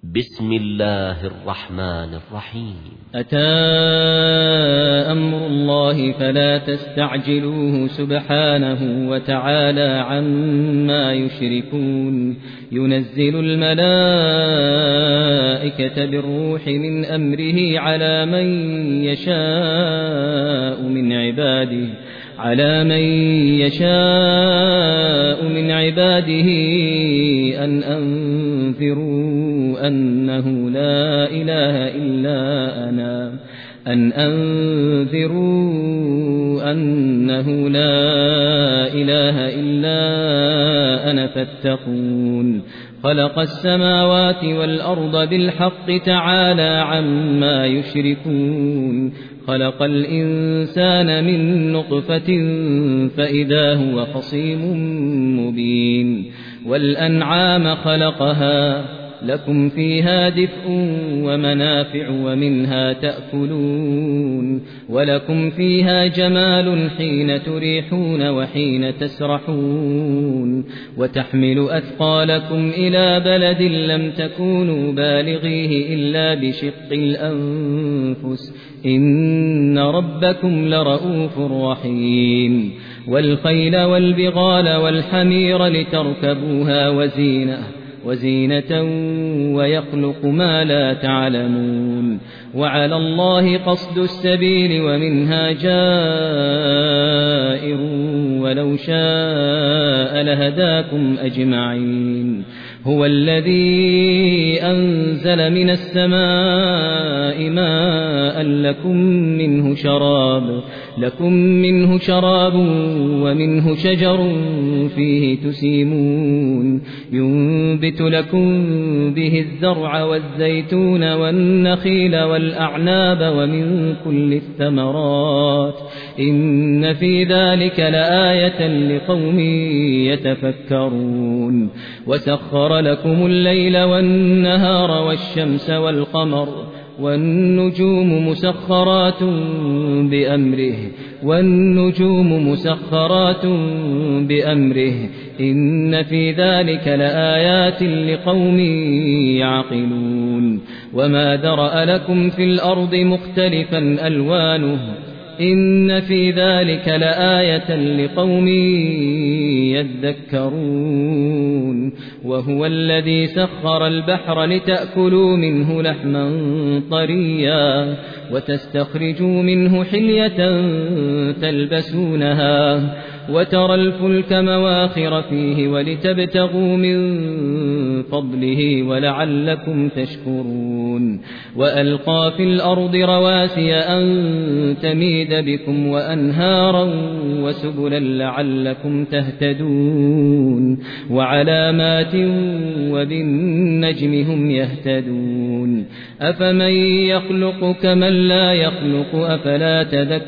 بسم الله الرحمن الرحيم. أتى أمر الله فلا تستعجلوه سبحانه وتعالى عما يشركون. ينزل الملائكة بالروح من أمره على من يشاء من عباده أن أنذروا أنه لا إله إلا أنا فاتقون. خلق السماوات والأرض بالحق تعالى عما يشركون. خلق الإنسان من نطفة فإذا هو خصيم مبين. والأنعام خلقها لكم فيها دفء ومنافع ومنها تأكلون. ولكم فيها جمال حين تريحون وحين تسرحون. وتحمل أثقالكم إلى بلد لم تكونوا بالغيه إلا بشق الأنفس إن ربكم لرؤوف رحيم. والخيل والبغال والحمير لتركبوها وزينة ويخلق ما لا تعلمون. وعلى الله قصد السبيل ومنها جائر ولو شاء لهداكم أجمعين. هو الذي أنزل من السماء ماء لكم منه شراب ومنه شجر فيه تسيمون. ينبت لكم به الزرع والزيتون والنخيل والأعناب ومن كل الثمرات إن في ذلك لآية لقوم يتفكرون. وسخر لكم الليل والنهار والشمس والقمر والنجوم مسخرات بأمره إن في ذلك لآيات لقوم يعقلون. وما ذرأ لكم في الأرض مختلفا ألوانه إن في ذلك لآية لقوم يذكرون. وهو الذي سخر البحر لتأكلوا منه لحما طريا وتستخرجوا منه حلية تلبسونها وترى الفلك مواخر فيه ولتبتغوا من فضله ولعلكم تشكرون. وألقى في الأرض رواسي أن تميد بكم وأنهارا وسبلا لعلكم تهتدون. وعلامات وبالنجم هم يهتدون. أفمن يخلق كمن لا يخلق أفلا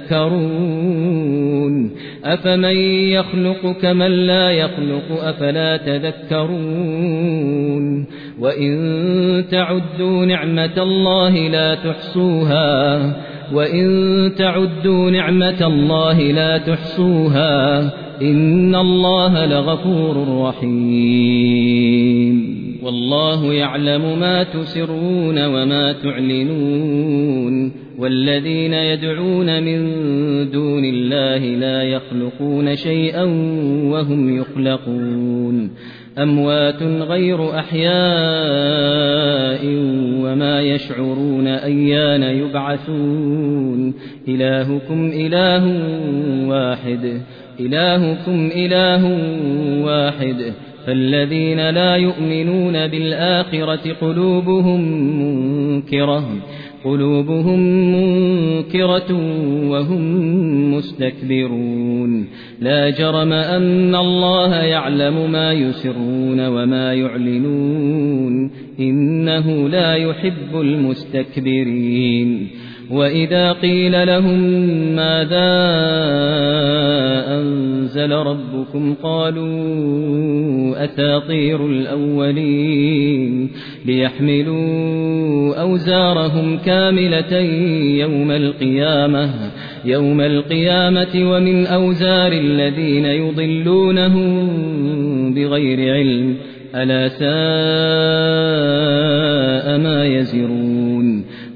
تذكرون. وإن تعدوا نعمة الله لا تحصوها إن الله لغفور رحيم. والله يعلم ما تسرون وما تعلنون. والذين يدعون من دون الله لا يخلقون شيئا وهم يخلقون. أموات غير أحياء وما يشعرون أيان يبعثون. إلهكم إله واحد فالذين لا يؤمنون بالآخرة قلوبهم منكرة وهم مستكبرون. لا جرم أن الله يعلم ما يسرون وما يعلنون إنه لا يحب المستكبرين. وإذا قيل لهم ماذا أنزل ربكم قالوا أساطير الأولين ليحملوا أوزارهم كاملة يوم القيامة ومن أوزار الذين يضلونهم بغير علم ألا ساء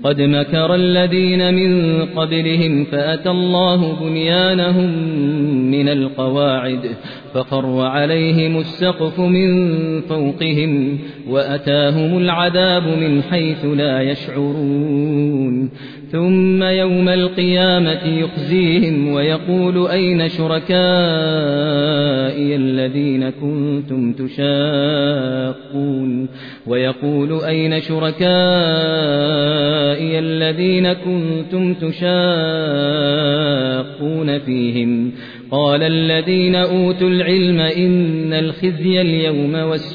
قد مكر الذين من قبلهم فأتى الله بنيانهم من القواعد فخر عليهم السقف من فوقهم وأتاهم العذاب من حيث لا يشعرون ثم يوم القيامة يخزيهم ويقول أين شركائي الذين كنتم تشاقون فيهم قال الذين أوتوا العلم إن الخزي اليوم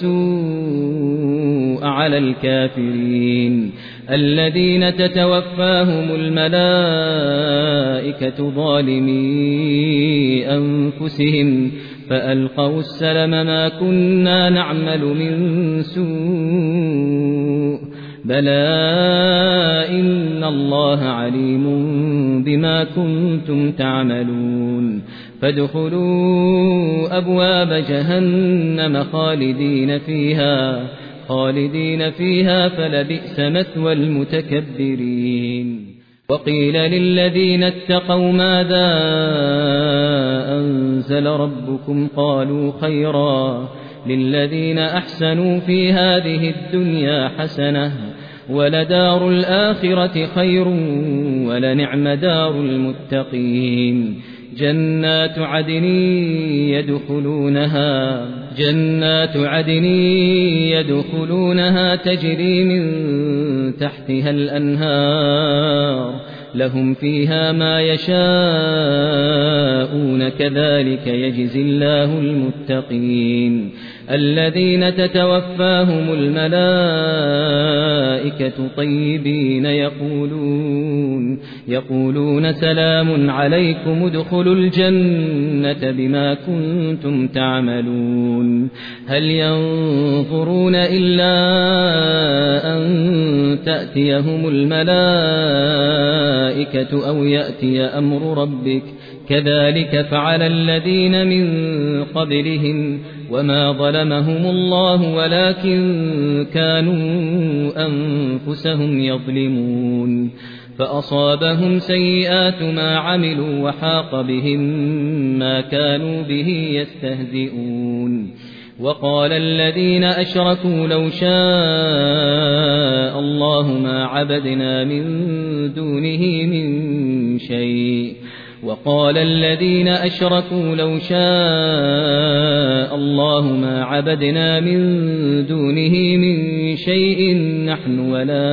والسوء على الكافرين الذين تتوفاهم الملائكة ظالمي أنفسهم فألقوا السلم ما كنا نعمل من سوء بلى إن الله عليم بما كنتم تعملون فادخلوا أبواب جهنم خالدين فيها فلبئس مثوى المتكبرين وقيل للذين اتقوا ماذا أنزل ربكم قالوا خيرا للذين أحسنوا في هذه الدنيا حسنة ولدار الآخرة خير ولنعم دار المتقين جنات عدن يدخلونها تجري من تحتها الأنهار لهم فيها ما يشاءون كذلك يجزي الله المتقين الذين تتوفاهم الملائكة طيبين يقولون سلام عليكم ادخلوا الجنة بما كنتم تعملون هل ينظرون إلا أن تأتيهم الملائكة أو يأتي أمر ربك كذلك فعل الذين من قبلهم وما ظلمهم الله ولكن كانوا أنفسهم يظلمون فأصابهم سيئات ما عملوا وحاق بهم ما كانوا به يستهزئون وقال الذين أشركوا لو شاء الله ما عبدنا من دونه من شيء وقال الذين أشركوا لو شاء الله ما عبدنا من دونه من شيء نحن ولا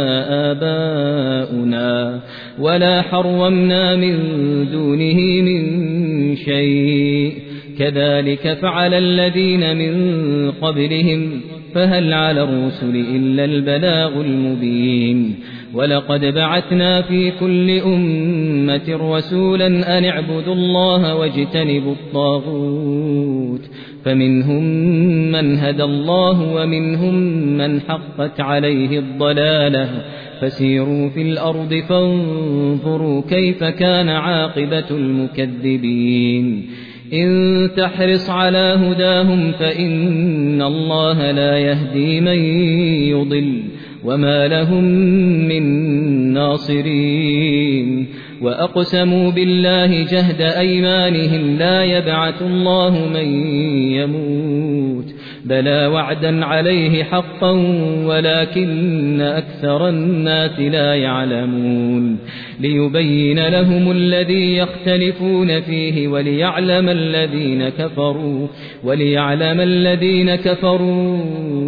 آباؤنا ولا حرمنا من دونه من شيء كذلك فعل الذين من قبلهم فهل على الرسل إلا البلاغ المبين ولقد بعثنا في كل أمة رسولا أن اعبدوا الله واجتنبوا الطاغوت فمنهم من هدى الله ومنهم من حقت عليه الضلالة فسيروا في الأرض فانظروا كيف كان عاقبة المكذبين إن تحرص على هداهم فإن الله لا يهدي من يضل وما لهم من ناصرين وأقسموا بالله جهد أيمانهم لا يبعث الله من يموت بلى وعدا عليه حقا ولكن أكثر الناس لا يعلمون ليبين لهم الذي يختلفون فيه وليعلم الذين كفروا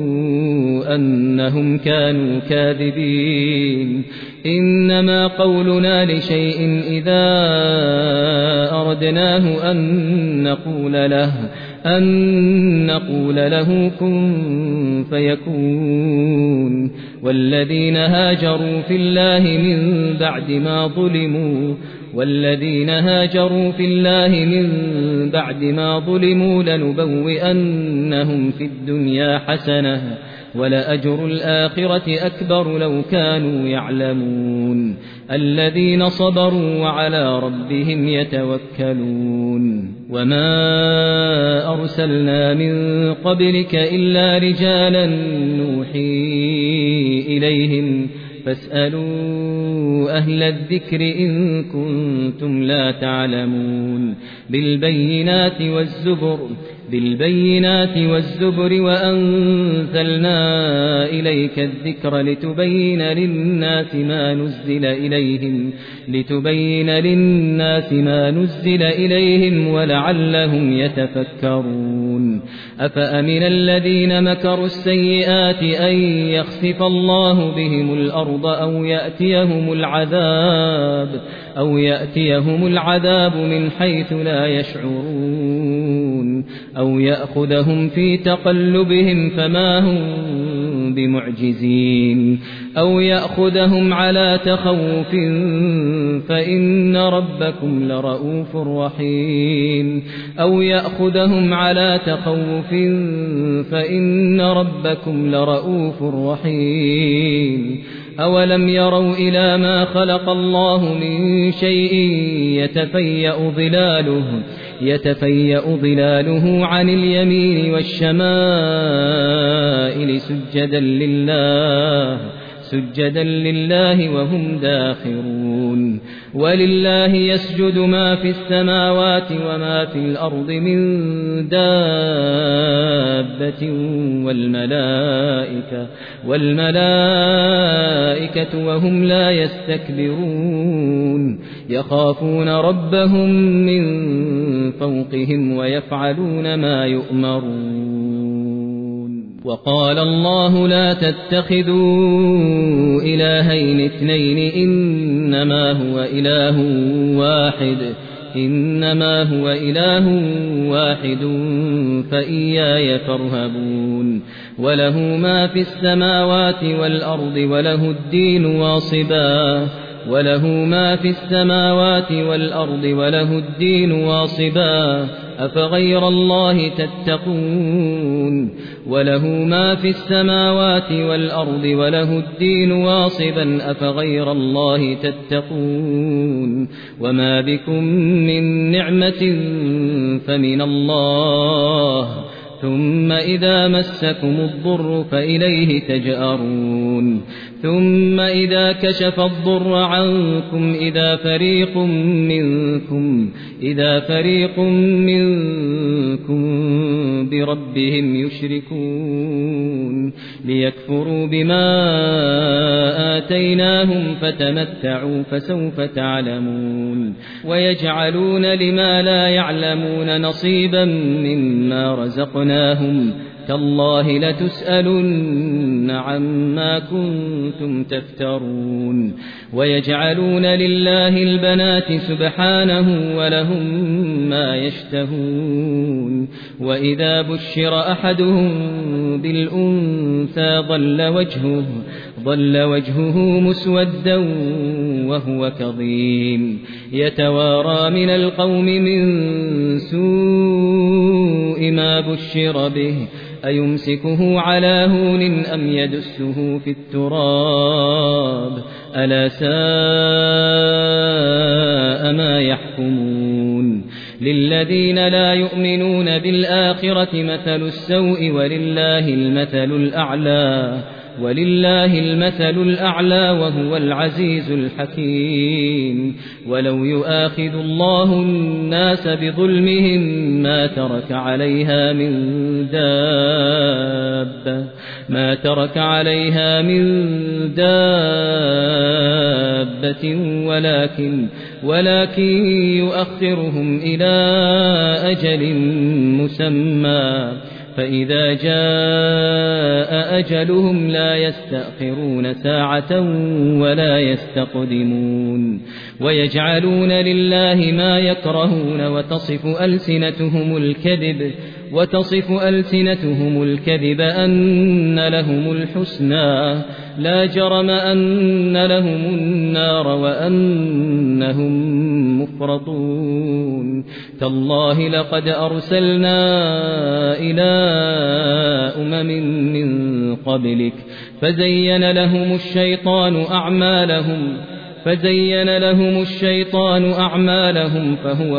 أنهم كانوا كاذبين إنما قولنا لشيء إذا أردناه أن نقول له كن فيكون والذين هاجروا في الله من بعد ما ظلموا لنبوئنهم في الدنيا حسنة ولأجر الآخرة أكبر لو كانوا يعلمون الذين صبروا وعلى ربهم يتوكلون وما أرسلنا من قبلك إلا رجالا نوحي إليهم فاسألوا أهل الذكر إن كنتم لا تعلمون بالبينات والزبر وأنزلنا إليك الذكر لتبين للناس ما نزل إليهم ولعلهم يتفكرون أفأمن الذين مكروا السيئات أن يخسف الله بهم الأرض أو يأتيهم العذاب من حيث لا يشعرون أو يأخذهم في تقلبهم فما هم بمعجزين أو يأخذهم على تخوف فإن ربكم لرؤوف رحيم أولم يروا إلى ما خلق الله من شيء يتفيأ ظلاله عن اليمين والشمائل سجدا لله وهم داخرون ولله يسجد ما في السماوات وما في الأرض من دابة والملائكة وهم لا يستكبرون يخافون ربهم من فوقهم ويفعلون ما يؤمرون وقال الله لا تتخذوا إلهين اثنين إنما هو إله واحد فإياي فارهبون وله ما في السماوات والأرض وله الدين واصبا أفغير الله تتقون وله ما في السماوات والأرض وله الدين واصبا أفغير الله تتقون وما بكم من نعمة فمن الله ثم إذا مسكم الضر فإليه تجأرون ثم إذا كشف الضر عنكم إذا فريق منكم بربهم يشركون ليكفروا بما آتيناهم فتمتعوا فسوف تعلمون ويجعلون لما لا يعلمون نصيبا مما رزقناهم تالله لتسألن عما كنتم تفترون ويجعلون لله البنات سبحانه ولهم ما يشتهون وإذا بشر أحدهم بالأنثى ظل وجهه مسودا وهو كظيم يتوارى من القوم من سوء ما بشر به أيمسكه على هون أم يدسه في التراب ألا ساء ما يحكمون للذين لا يؤمنون بالآخرة مثل السوء ولله المثل الأعلى وهو العزيز الحكيم ولو يؤاخذ الله الناس بظلمهم ما ترك عليها من دابة ولكن يؤخرهم إلى أجل مسمى فإذا جاء أجلهم لا يستأخرون ساعة ولا يستقدمون ويجعلون لله ما يكرهون وتصف ألسنتهم الكذب أن لهم الحسنى لا جرم أن لهم النار وأنهم مفرطون تالله لقد أرسلنا إلى أمم من قبلك فزين لهم الشيطان أعمالهم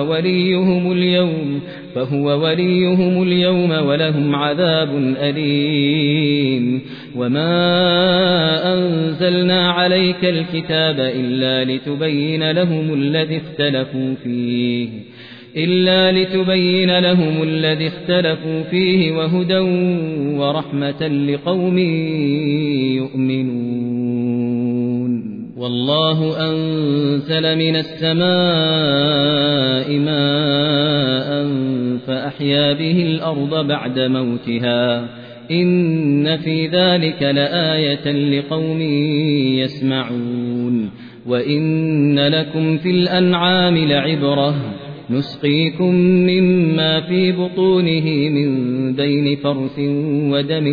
فهو وليهم اليوم ولهم عذاب أليم وما أنزلنا عليك الكتاب إلا لتبين لهم الذي اختلفوا فيه وهدى ورحمة لقوم يؤمنون والله أنزل من السماء ماء فأحيا به الأرض بعد موتها إن في ذلك لآية لقوم يسمعون وإن لكم في الأنعام لعبرة نسقيكم مما في بطونه من بين فرث ودم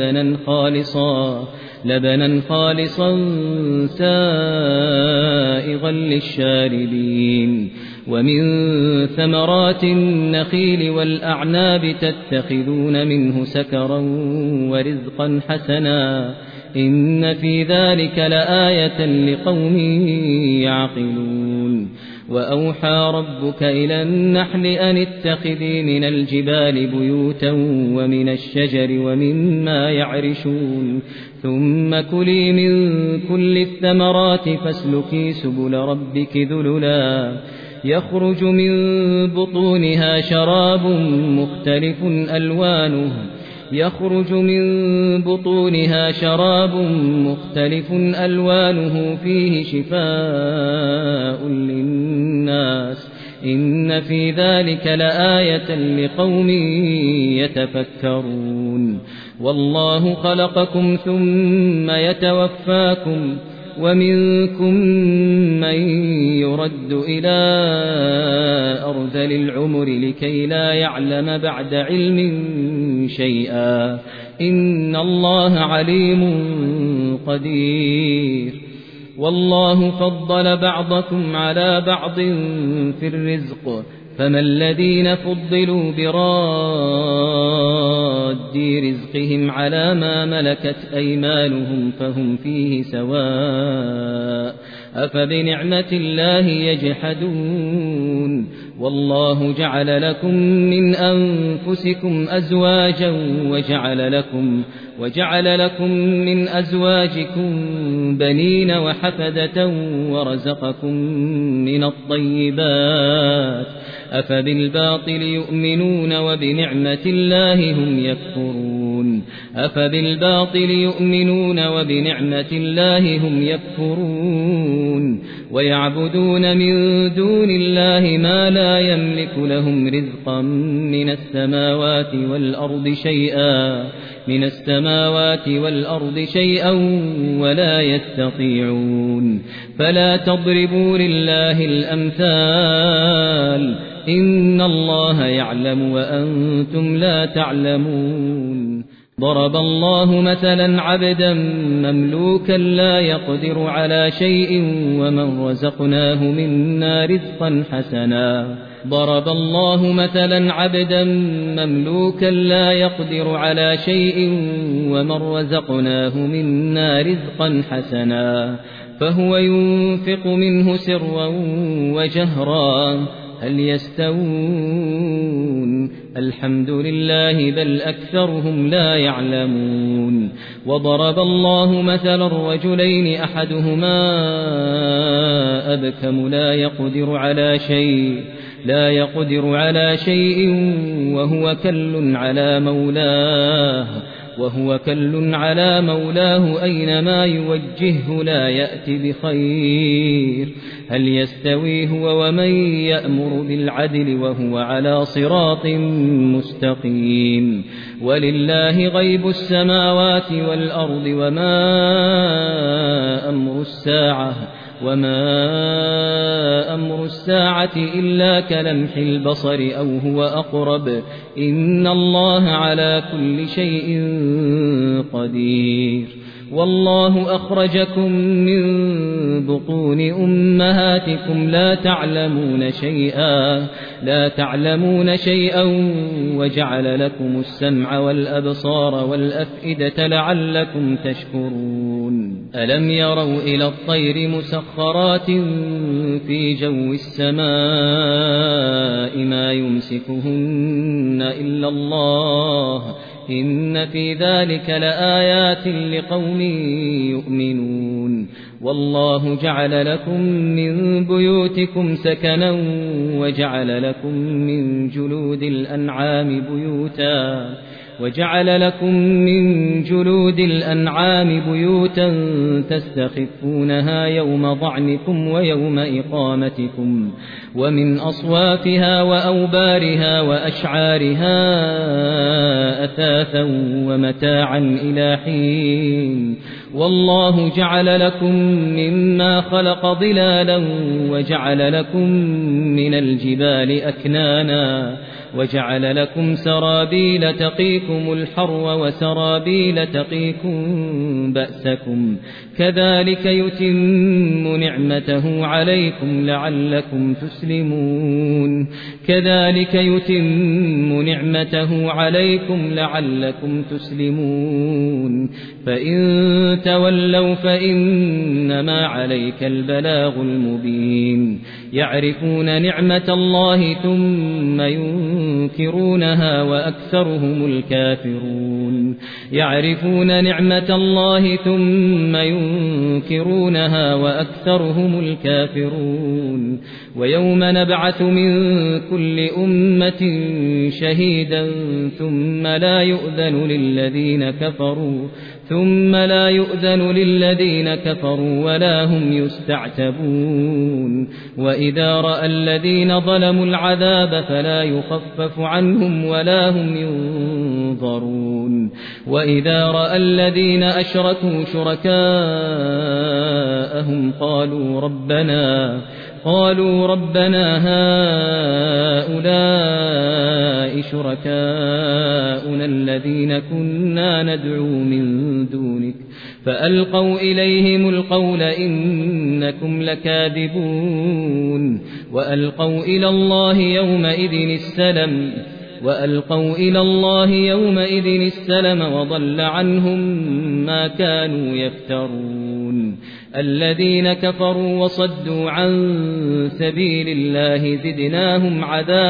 لبنا خالصا سائغا للشاربين ومن ثمرات النخيل والأعناب تتخذون منه سكرا ورزقا حسنا إن في ذلك لآية لقوم يعقلون وأوحى ربك إلى النحل أن اتخذي من الجبال بيوتا ومن الشجر ومما يعرشون ثم كلي من كل الثمرات فاسلكي سبل ربك ذللا يخرج من بطونها شراب مختلف ألوانه فيه شفاء للناس إن في ذلك لآية لقوم يتفكرون والله خلقكم ثم يتوفاكم ومنكم من يرد إلى أرذل العمر لكي لا يعلم بعد علم شيئا إن الله عليم قدير والله فضل بعضكم على بعض في الرزق فما الذين فضلوا براد رزقهم على ما ملكت أيمانهم فهم فيه سواء أفبنعمة الله يجحدون والله جعل لكم من أنفسكم أزواجا وجعل لكم من أزواجكم بنين وحفدة ورزقكم من الطيبات أفبالباطل يؤمنون وبنعمة الله هم يكفرون ويعبدون من دون الله ما لا يملك لهم رزقا من السماوات والأرض شيئا ولا يستطيعون فلا تضربوا لله الأمثال إن الله يعلم وأنتم لا تعلمون ضرب الله مثلا عبدا مملوكا لا يقدر على شيء ومن رزقناه منا رزقا حسنا فهو ينفق منه سرا وجهرا هل يستوون الحمد لله بل أكثرهم لا يعلمون وضرب الله مثلا الرجلين أحدهما أبكم لا يقدر على شيء وهو كل على مولاه أينما يوجهه لا يأتي بخير هل يستوي هو ومن يأمر بالعدل وهو على صراط مستقيم ولله غيب السماوات والأرض وما أمر الساعة إلا كلمح البصر أو هو أقرب إن الله على كل شيء قدير والله أخرجكم من بطون أمهاتكم لا تعلمون شيئا وجعل لكم السمع والأبصار والأفئدة لعلكم تشكرون ألم يروا إلى الطير مسخرات في جو السماء ما يمسكهن إلا الله إن في ذلك لآيات لقوم يؤمنون والله جعل لكم من بيوتكم سكنا وجعل لكم من جلود الأنعام بيوتا تستخفونها يوم ضعنكم ويوم إقامتكم ومن أصوافها وأوبارها وأشعارها أثاثا ومتاعا إلى حين والله جعل لكم مما خلق ظلالا وجعل لكم من الجبال أكنانا وجعل لكم سرابيل تقيكم الحر وسرابيل تقيكم بأسكم كذلك يتم نعمته عليكم لعلكم تسلمون فإن تولوا فإنما عليك البلاغ المبين يعرفون نعمة الله ثم ينكرونها وأكثرهم الكافرون ويوم نبعث من كل أمة شهيدا ثم لا يؤذن للذين كفروا ولا هم يستعتبون وإذا رأى الذين ظلموا العذاب فلا يخفف عنهم ولا هم ينظرون وإذا رأى الذين أشركوا شركاءهم قالوا ربنا هؤلاء شركاؤنا الذين كنا ندعو من دونك فألقوا إليهم القول إنكم لكاذبون وألقوا إلى الله يومئذ السلم وضل عنهم ما كانوا يفترون الذين كفروا وصدوا عن سبيل الله زدناهم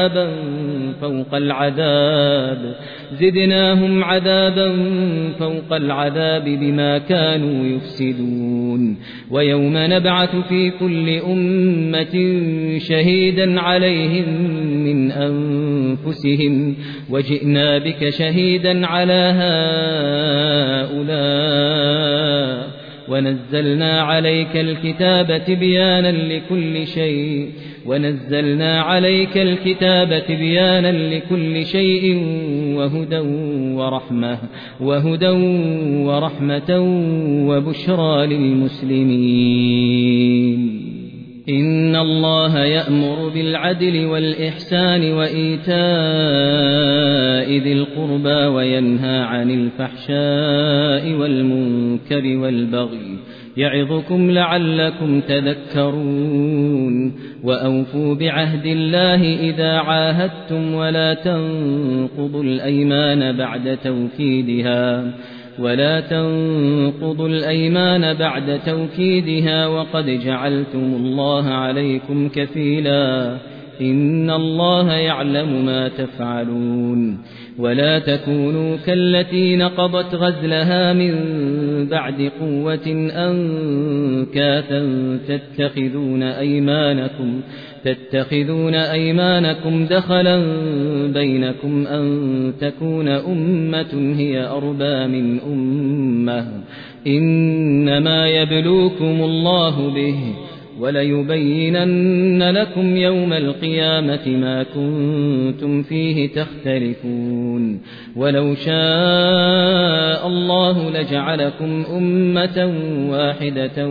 عذابا فوق العذاب بما كانوا يفسدون ويوم نبعث في كل أمة شهيدا عليهم من أنفسهم وجئنا بك شهيدا على هؤلاء ونزلنا عليك الكتاب تبيانا لكل شيء وهدى ورحمة وبشرى للمسلمين إن الله يأمر بالعدل والإحسان وإيتاء ذي القربى وينهى عن الفحشاء والمنكر والبغي يعظكم لعلكم تذكرون وأوفوا بعهد الله إذا عاهدتم ولا تنقضوا الأيمان بعد توكيدها وقد جعلتم الله عليكم كفيلا إن الله يعلم ما تفعلون ولا تكونوا كالتي نقضت غزلها من بعد قوة أنكاثا تتخذون أيمانكم دخلا بينكم أن تكون أمة هي أربى من أمة إنما يبلوكم الله به وليبينن لكم يوم القيامة ما كنتم فيه تختلفون ولو شاء الله لجعلكم أمة واحدة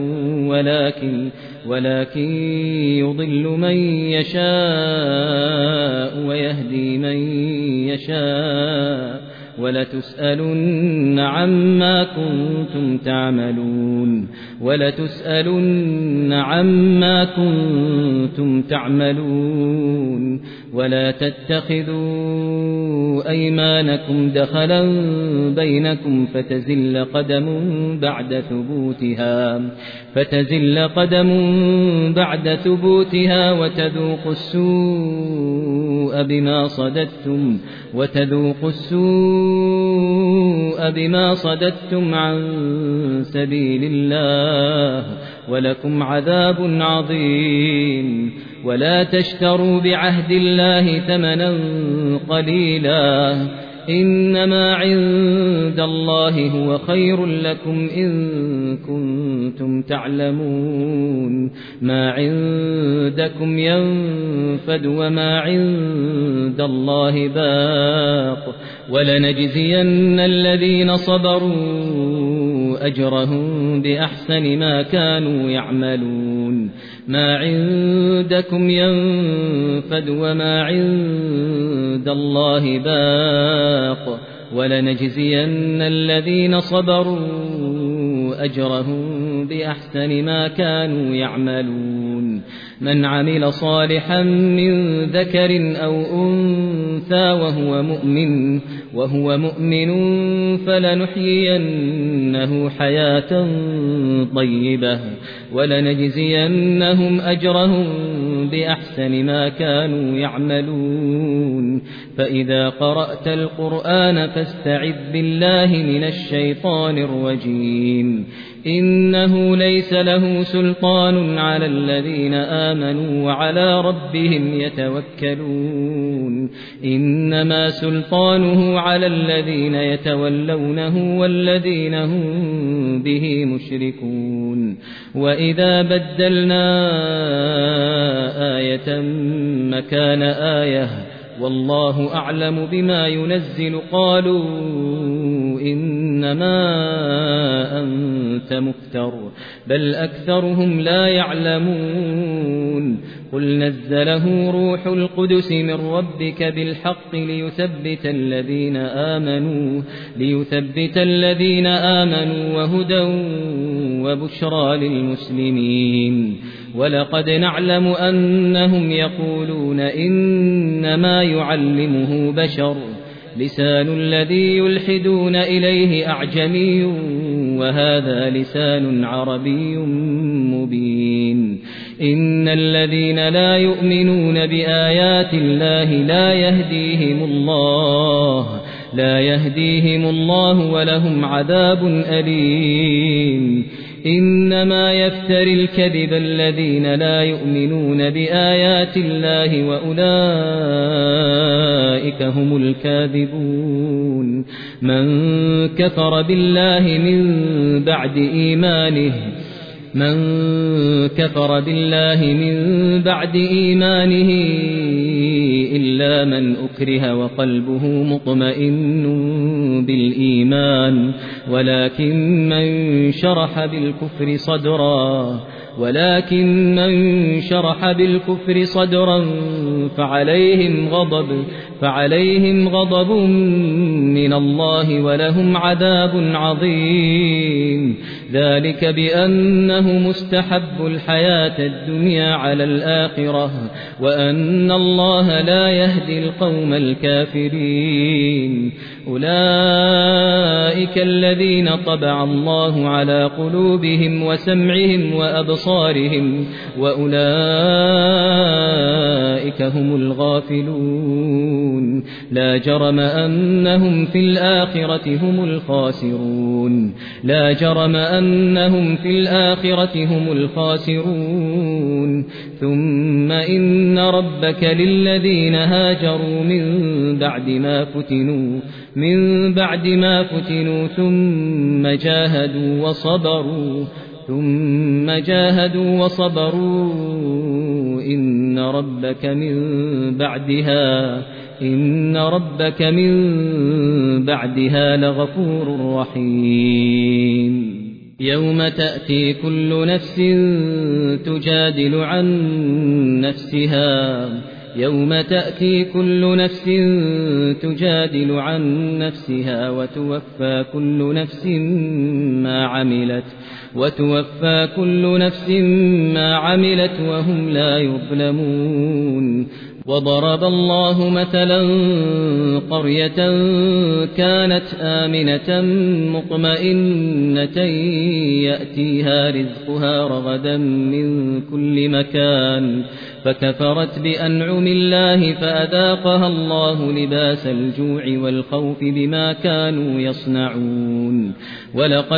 ولكن يضل من يشاء ويهدي من يشاء ولتسألن عما كنتم تعملون ولا تتخذوا أيمانكم دخلا بينكم فتزل قدم بعد ثبوتها وتذوقوا السوء السوء بما صددتم عن سبيل الله ولكم عذاب عظيم ولا تشتروا بعهد الله ثمنا قليلا إنما عند الله هو خير لكم إن كنتم تعلمون ما عندكم ينفد وما عند الله باق ولنجزين الذين صبروا أجرهم بأحسن ما كانوا يعملون ما عندكم ينفد وما عند الله باق ولنجزين الذين صبروا أجرهم بأحسن ما كانوا يعملون من عمل صالحا من ذكر أو أنثى وهو مؤمن فلنحيينه حياة طيبة ولنجزينهم أجرهم بأحسن ما كانوا يعملون فإذا قرأت القرآن فاستعذ بالله من الشيطان الرجيم إنه ليس له سلطان على الذين آمنوا وعلى ربهم يتوكلون إنما سلطانه على الذين يتولونه والذين هم به مشركون وإذا بدلنا آية مكان آية والله أعلم بما ينزل قالوا إنما أنت مفتر بل أكثرهم لا يعلمون قل نزله روح القدس من ربك بالحق ليثبت الذين آمنوا وهدى وبشرى للمسلمين ولقد نعلم أنهم يقولون إنما يعلمه بشر لسان الذي يلحدون إليه أعجمي وهذا لسان عربي مبين إن الذين لا يؤمنون بآيات الله لا يهديهم الله ولهم عذاب أليم إنما يفتري الكذب الذين لا يؤمنون بآيات الله وأولئك هم الكاذبون من كفر بالله من بعد إيمانه إلا من أكره وقلبه مطمئن بالإيمان ولكن من شرح بالكفر صدرا فعليهم غضب من الله ولهم عذاب عظيم ذلك بأنه مستحب الحياة الدنيا على الآخرة وأن الله لا يهدي القوم الكافرين أولئك الذين طبع الله على قلوبهم وسمعهم وأبصارهم وأولئك هم الغافلون لا جرم أنهم في الآخرة هم الخاسرون ثم إن ربك للذين هاجروا من بعد ما فتنوا ثم جاهدوا وصبروا إن ربك من بعدها لغفور رحيم يوم تأتي كل نفس تجادل عن نفسها وتوفى كل نفس ما عملت وهم لا يظلمون وضرب الله مثلا قرية كانت آمنة مطمئنة يأتيها رزقها رغدا من كل مكان فكفرت بأنعم الله فأذاقها الله لباس الجوع والخوف بما كانوا يصنعون ولقد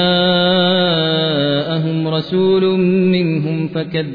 جاءهم رسول منهم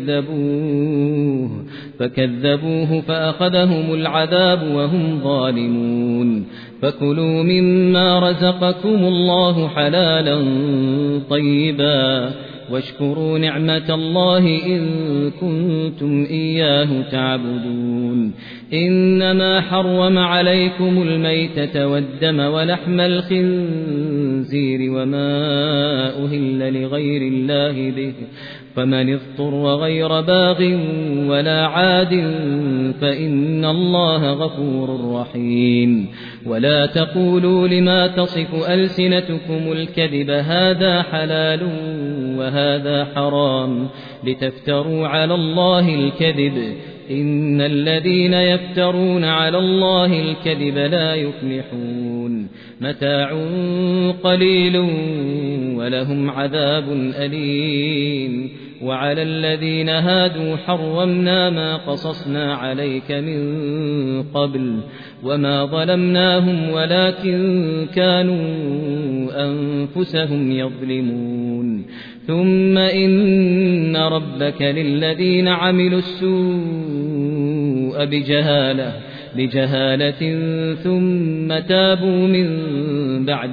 فكذبوه فأخذهم العذاب وهم ظالمون فكلوا مما رزقكم الله حلالا طيبا واشكروا نعمة الله إن كنتم إياه تعبدون إنما حرم عليكم الميتة والدم ولحم الخنزير وما أهل لغير الله به فمن اضطر غير باغ ولا عاد فإن الله غفور رحيم ولا تقولوا لما تصف ألسنتكم الكذب هذا حلال وهذا حرام لتفتروا على الله الكذب إن الذين يفترون على الله الكذب لا يفلحون متاع قليل ولهم عذاب أليم وعلى الذين هادوا حرمنا ما قصصنا عليك من قبل وما ظلمناهم ولكن كانوا أنفسهم يظلمون ثم إن ربك للذين عملوا السوء بجهالة ثم تابوا من بعد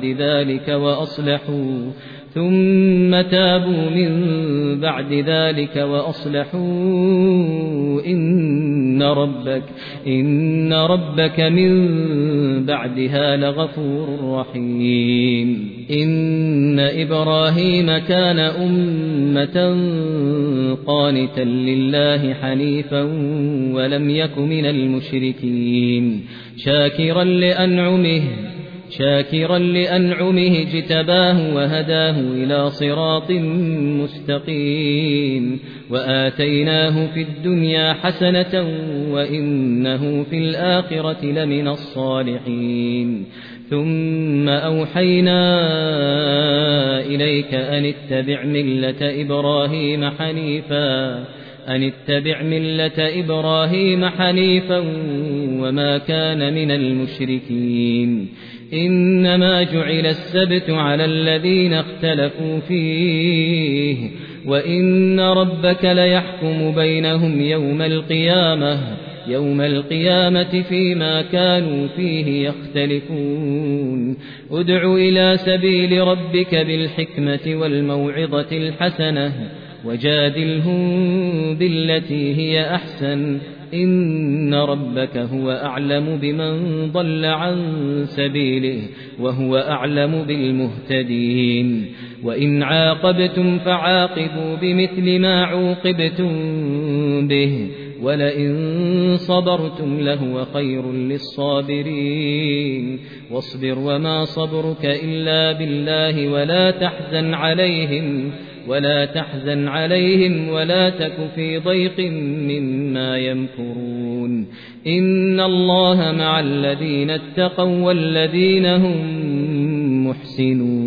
ذلك وأصلحوا إن ربك من بعدها لغفور رحيم إن إبراهيم كان أمة قانتا لله حنيفا ولم يك من المشركين شاكرا لأنعمه اجتباه وهداه إلى صراط مستقيم وآتيناه في الدنيا حسنة وإنه في الآخرة لمن الصالحين ثم أوحينا إليك أن اتبع ملة إبراهيم حنيفا وما كان من المشركين إنما جعل السبت على الذين اختلفوا فيه وإن ربك ليحكم بينهم يوم القيامة فيما كانوا فيه يختلفون ادع إلى سبيل ربك بالحكمة والموعظة الحسنة وجادلهم بالتي هي أحسن إن ربك هو أعلم بمن ضل عن سبيله وهو أعلم بالمهتدين وإن عاقبتم فعاقبوا بمثل ما عوقبتم به ولئن صبرتم لهو خير للصابرين واصبر وما صبرك إلا بالله ولا تحزن عليهم ولا تك في ضيق مما يمكرون إن الله مع الذين اتقوا والذين هم محسنون